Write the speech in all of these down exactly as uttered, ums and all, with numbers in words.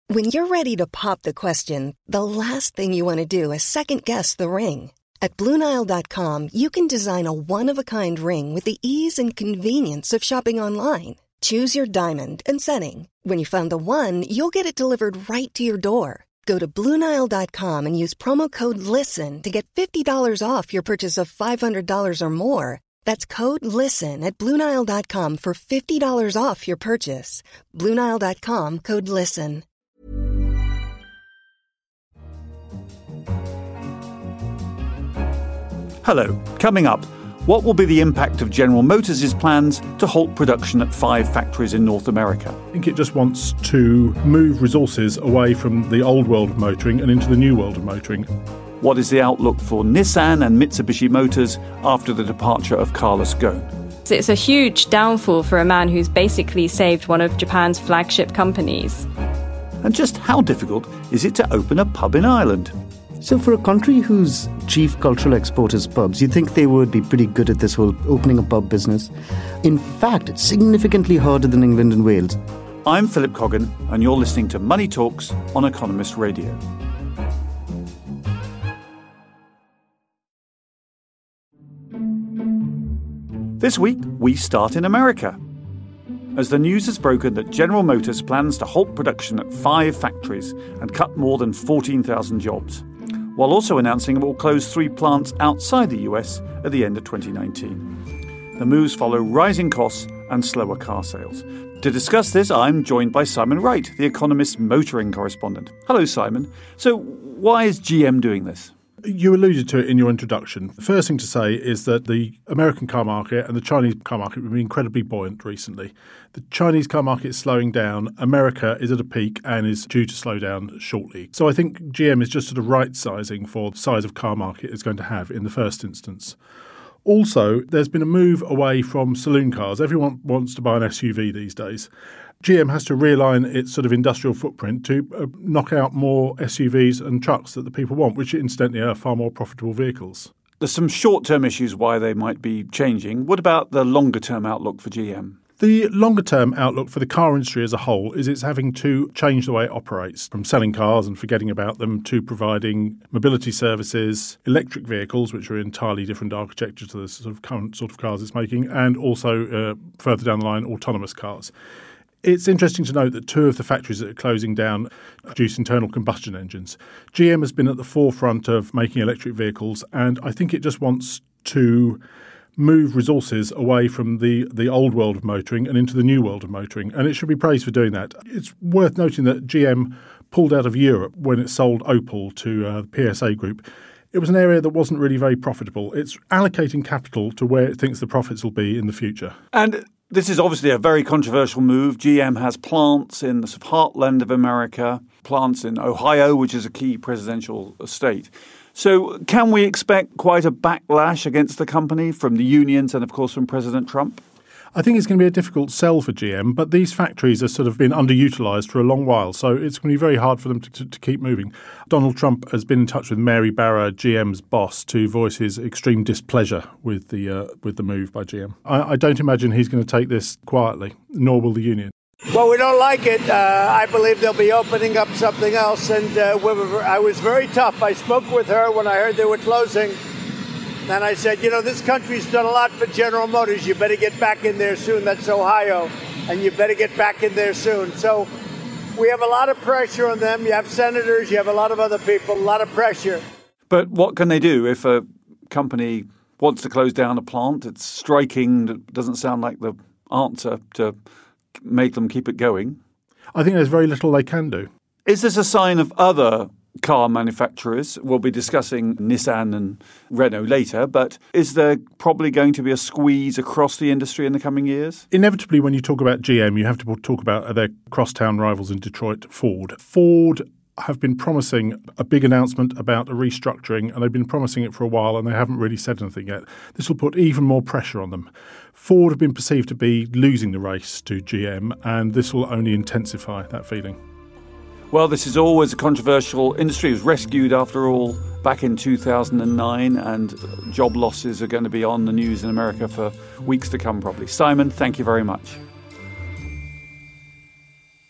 When you're ready to pop the question, the last thing you want to do is second-guess the ring. At Blue Nile dot com, you can design a one-of-a-kind ring with the ease and convenience of shopping online. Choose your diamond and setting. When you find the one, you'll get it delivered right to your door. Go to Blue Nile dot com and use promo code LISTEN to get fifty dollars off your purchase of five hundred dollars or more. That's code LISTEN at Blue Nile dot com for fifty dollars off your purchase. Blue Nile dot com, code LISTEN. Hello. Coming up, what will be the impact of General Motors' plans to halt production at five factories in North America? I think it just wants to move resources away from the old world of motoring and into the new world of motoring. What is the outlook for Nissan and Mitsubishi Motors after the departure of Carlos Ghosn? It's a huge downfall for a man who's basically saved one of Japan's flagship companies. And just how difficult is it to open a pub in Ireland? So for a country whose chief cultural export is pubs, you'd think they would be pretty good at this whole opening a pub business. In fact, it's significantly harder than England and Wales. I'm Philip Coggan, and you're listening to Money Talks on Economist Radio. This week, we start in America, as the news has broken that General Motors plans to halt production at five factories and cut more than fourteen thousand jobs, while also announcing it will close three plants outside the U S at the end of twenty nineteen. The moves follow rising costs and slower car sales. To discuss this, I'm joined by Simon Wright, The Economist's motoring correspondent. Hello, Simon. So why is G M doing this? You alluded to it in your introduction. The first thing to say is that the American car market and the Chinese car market have been incredibly buoyant recently. The Chinese car market is slowing down. America is at a peak and is due to slow down shortly. So I think G M is just sort of right-sizing for the size of car market it's going to have in the first instance. Also, there's been a move away from saloon cars. Everyone wants to buy an S U V these days. G M has to realign its sort of industrial footprint to uh, knock out more S U Vs and trucks that the people want, which incidentally are far more profitable vehicles. There's some short-term issues why they might be changing. What about the longer-term outlook for G M? The longer-term outlook for the car industry as a whole is it's having to change the way it operates, from selling cars and forgetting about them to providing mobility services, electric vehicles, which are entirely different architecture to the sort of current sort of cars it's making, and also uh, further down the line, autonomous cars. It's interesting to note that two of the factories that are closing down produce internal combustion engines. G M has been at the forefront of making electric vehicles, and I think it just wants to move resources away from the, the old world of motoring and into the new world of motoring, and it should be praised for doing that. It's worth noting that G M pulled out of Europe when it sold Opel to uh, the P S A Group. It was an area that wasn't really very profitable. It's allocating capital to where it thinks the profits will be in the future. And this is obviously a very controversial move. G M has plants in the sort of heartland of America, plants in Ohio, which is a key presidential state. So can we expect quite a backlash against the company from the unions and, of course, from President Trump? I think it's going to be a difficult sell for G M, but these factories have sort of been underutilised for a long while, so it's going to be very hard for them to, to, to keep moving. Donald Trump has been in touch with Mary Barra, G M's boss, to voice his extreme displeasure with the uh, with the move by G M. I, I don't imagine he's going to take this quietly, nor will the union. Well, we don't like it. Uh, I believe they'll be opening up something else, and uh, we were, I was very tough. I spoke with her when I heard they were closing. And I said, you know, this country's done a lot for General Motors. You better get back in there soon. That's Ohio. And you better get back in there soon. So we have a lot of pressure on them. You have senators. You have a lot of other people. A lot of pressure. But what can they do if a company wants to close down a plant? It's striking. It doesn't sound like the answer to make them keep it going. I think there's very little they can do. Is this a sign of other car manufacturers? We'll be discussing Nissan and Renault later, but is there probably going to be a squeeze across the industry in the coming years? Inevitably, when you talk about G M, you have to talk about their crosstown rivals in Detroit, Ford. Ford have been promising a big announcement about a restructuring, and they've been promising it for a while, and they haven't really said anything yet. This will put even more pressure on them. Ford have been perceived to be losing the race to G M, and this will only intensify that feeling. Well, this is always a controversial industry. It was rescued, after all, back in two thousand nine, and job losses are going to be on the news in America for weeks to come, probably. Simon, thank you very much. So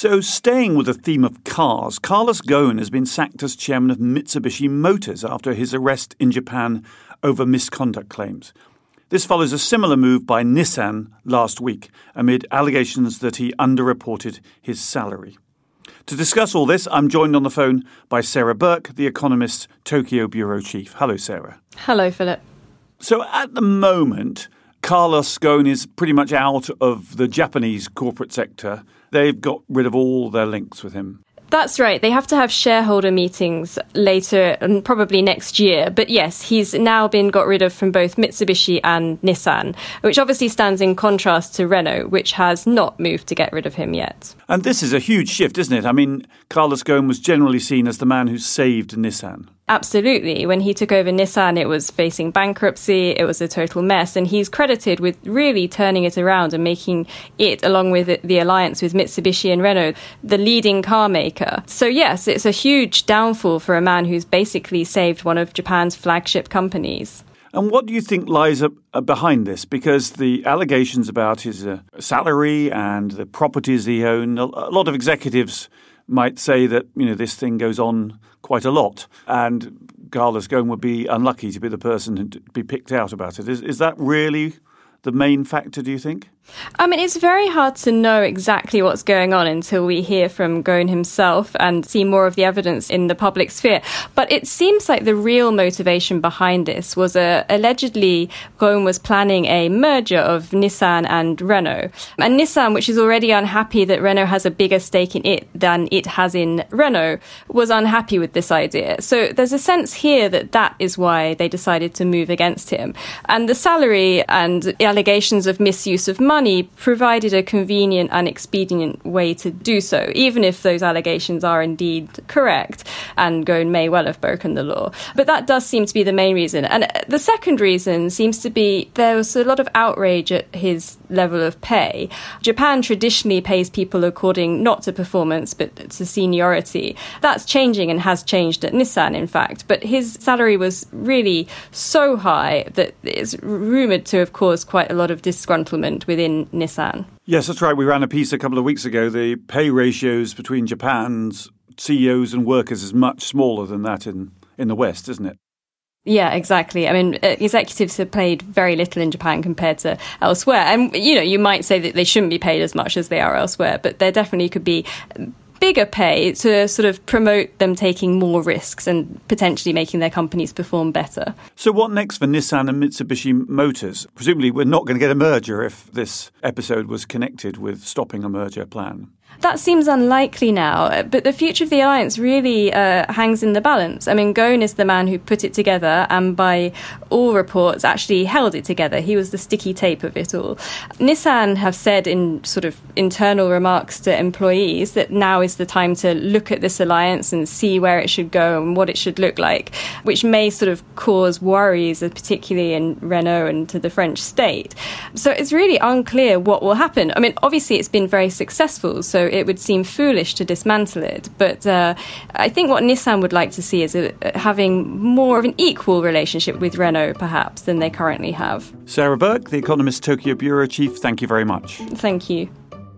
So staying with the theme of cars, Carlos Ghosn has been sacked as chairman of Mitsubishi Motors after his arrest in Japan over misconduct claims. This follows a similar move by Nissan last week amid allegations that he underreported his salary. To discuss all this, I'm joined on the phone by Sarah Burke, The Economist's Tokyo bureau chief. Hello, Sarah. Hello, Philip. So at the moment, Carlos Ghosn is pretty much out of the Japanese corporate sector. They've got rid of all their links with him. That's right. They have to have shareholder meetings later and probably next year. But yes, he's now been got rid of from both Mitsubishi and Nissan, which obviously stands in contrast to Renault, which has not moved to get rid of him yet. And this is a huge shift, isn't it? I mean, Carlos Ghosn was generally seen as the man who saved Nissan. Absolutely. When he took over Nissan, it was facing bankruptcy. It was a total mess. And he's credited with really turning it around and making it, along with the alliance with Mitsubishi and Renault, the leading car maker. So yes, it's a huge downfall for a man who's basically saved one of Japan's flagship companies. And what do you think lies up behind this? Because the allegations about his uh, salary and the properties he owned, a lot of executives might say that, you know, this thing goes on quite a lot, and Carlos Ghosn would be unlucky to be the person to be picked out about it. Is, is that really the main factor, do you think? I mean, it's very hard to know exactly what's going on until we hear from Ghosn himself and see more of the evidence in the public sphere. But it seems like the real motivation behind this was a, allegedly Ghosn was planning a merger of Nissan and Renault. And Nissan, which is already unhappy that Renault has a bigger stake in it than it has in Renault, was unhappy with this idea. So there's a sense here that that is why they decided to move against him. And the salary and allegations of misuse of money Money provided a convenient and expedient way to do so, even if those allegations are indeed correct, and Ghosn may well have broken the law. But that does seem to be the main reason. And the second reason seems to be there was a lot of outrage at his level of pay. Japan traditionally pays people according not to performance, but to seniority. That's changing and has changed at Nissan, in fact. But his salary was really so high that it's rumoured to have caused quite a lot of disgruntlement within in Nissan. Yes, that's right. We ran a piece a couple of weeks ago. The pay ratios between Japan's C E Os and workers is much smaller than that in, in the West, isn't it? Yeah, exactly. I mean, executives have paid very little in Japan compared to elsewhere. And, you know, you might say that they shouldn't be paid as much as they are elsewhere, but there definitely could be bigger pay to sort of promote them taking more risks and potentially making their companies perform better. So what next for Nissan and Mitsubishi Motors? Presumably we're not going to get a merger if this episode was connected with stopping a merger plan. That seems unlikely now, but the future of the alliance really uh, hangs in the balance. I mean, Ghosn is the man who put it together and by all reports actually held it together. He was the sticky tape of it all. Nissan have said in sort of internal remarks to employees that now is the time to look at this alliance and see where it should go and what it should look like, which may sort of cause worries, particularly in Renault and to the French state. So it's really unclear what will happen. I mean, obviously it's been very successful, so it would seem foolish to dismantle it. But uh, I think what Nissan would like to see is a, having more of an equal relationship with Renault, perhaps, than they currently have. Sarah Burke, The Economist Tokyo bureau chief, thank you very much. Thank you.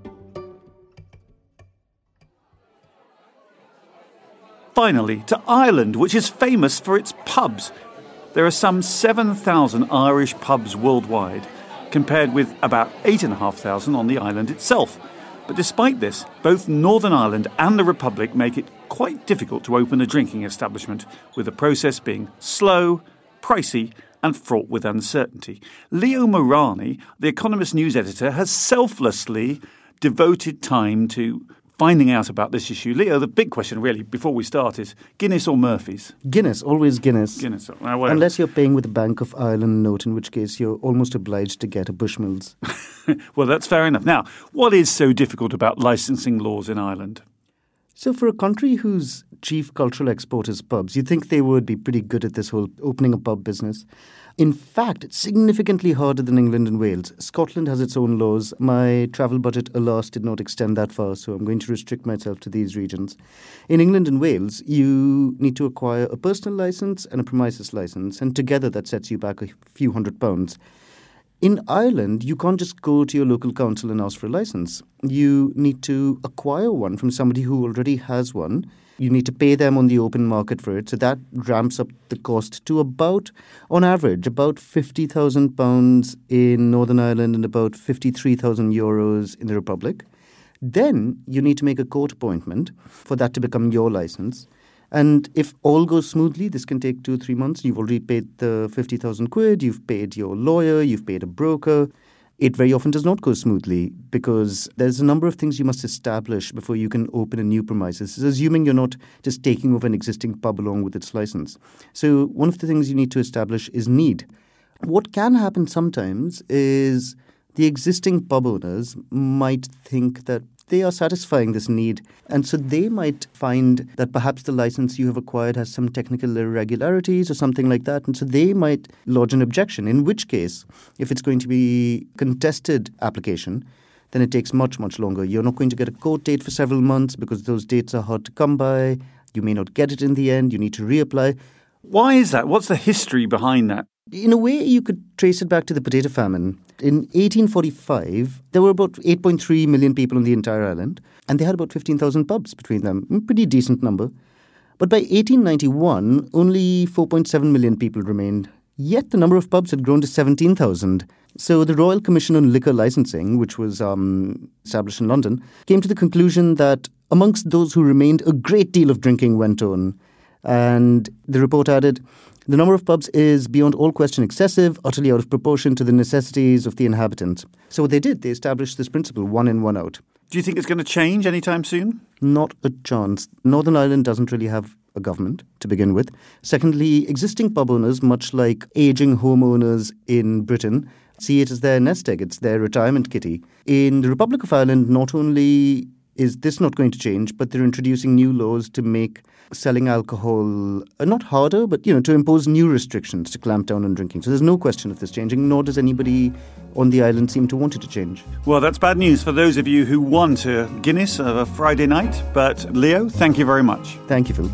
Finally, to Ireland, which is famous for its pubs. There are some seven thousand Irish pubs worldwide, compared with about eight thousand five hundred on the island itself. But despite this, both Northern Ireland and the Republic make it quite difficult to open a drinking establishment, with the process being slow, pricey and fraught with uncertainty. Leo Morani, the Economist news editor, has selflessly devoted time to finding out about this issue. Leo, the big question really, before we start, is Guinness or Murphy's? Guinness, always Guinness. Guinness. Well, well. Unless you're paying with the Bank of Ireland note, in which case you're almost obliged to get a Bushmills. Well, that's fair enough. Now, what is so difficult about licensing laws in Ireland? So for a country whose chief cultural export is pubs, you'd think they would be pretty good at this whole opening a pub business. In fact, it's significantly harder than England and Wales. Scotland has its own laws. My travel budget, alas, did not extend that far, so I'm going to restrict myself to these regions. In England and Wales, you need to acquire a personal licence and a premises licence, and together that sets you back a few hundred pounds. In Ireland, you can't just go to your local council and ask for a license. You need to acquire one from somebody who already has one. You need to pay them on the open market for it. So that ramps up the cost to about, on average, about fifty thousand pounds in Northern Ireland and about fifty-three thousand euros in the Republic. Then you need to make a court appointment for that to become your license. And if all goes smoothly, this can take two or three months. You've already paid the fifty thousand quid, you've paid your lawyer, you've paid a broker. It very often does not go smoothly because there's a number of things you must establish before you can open a new premises, assuming you're not just taking over an existing pub along with its license. So one of the things you need to establish is need. What can happen sometimes is the existing pub owners might think that they are satisfying this need. And so they might find that perhaps the license you have acquired has some technical irregularities or something like that. And so they might lodge an objection, in which case, if it's going to be a contested application, then it takes much, much longer. You're not going to get a court date for several months because those dates are hard to come by. You may not get it in the end. You need to reapply. Why is that? What's the history behind that? In a way, you could trace it back to the potato famine. In eighteen forty-five, there were about eight point three million people on the entire island, and they had about fifteen thousand pubs between them. A pretty decent number. But by eighteen ninety-one, only four point seven million people remained. Yet the number of pubs had grown to seventeen thousand. So the Royal Commission on Liquor Licensing, which was um, established in London, came to the conclusion that amongst those who remained, a great deal of drinking went on. And the report added, the number of pubs is beyond all question excessive, utterly out of proportion to the necessities of the inhabitants. So what they did, they established this principle, one in, one out. Do you think it's going to change anytime soon? Not a chance. Northern Ireland doesn't really have a government to begin with. Secondly, existing pub owners, much like aging homeowners in Britain, see it as their nest egg. It's their retirement kitty. In the Republic of Ireland, not only is this not going to change, but they're introducing new laws to make selling alcohol uh, not harder, but, you know, to impose new restrictions to clamp down on drinking. So there's no question of this changing, nor does anybody on the island seem to want it to change. Well, that's bad news for those of you who want a Guinness of a Friday night. But Leo, thank you very much. Thank you, Phil.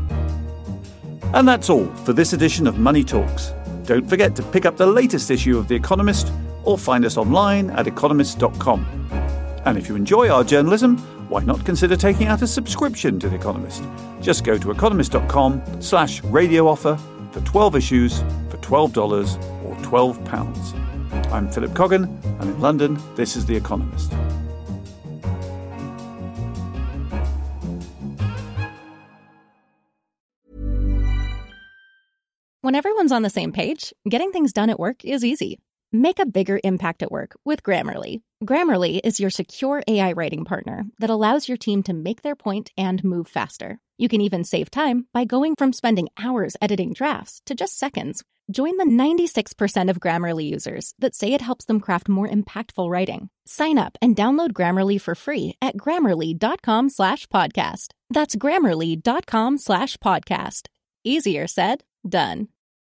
And that's all for this edition of Money Talks. Don't forget to pick up the latest issue of The Economist or find us online at economist dot com. And if you enjoy our journalism, why not consider taking out a subscription to The Economist? Just go to economist.com slash radio offer for twelve issues for twelve dollars or twelve pounds. I'm Philip Coggan, and in London, this is The Economist. When everyone's on the same page, getting things done at work is easy. Make a bigger impact at work with Grammarly. Grammarly is your secure A I writing partner that allows your team to make their point and move faster. You can even save time by going from spending hours editing drafts to just seconds. Join the ninety-six percent of Grammarly users that say it helps them craft more impactful writing. Sign up and download Grammarly for free at grammarly.com slash podcast. That's grammarly.com slash podcast. Easier said, done.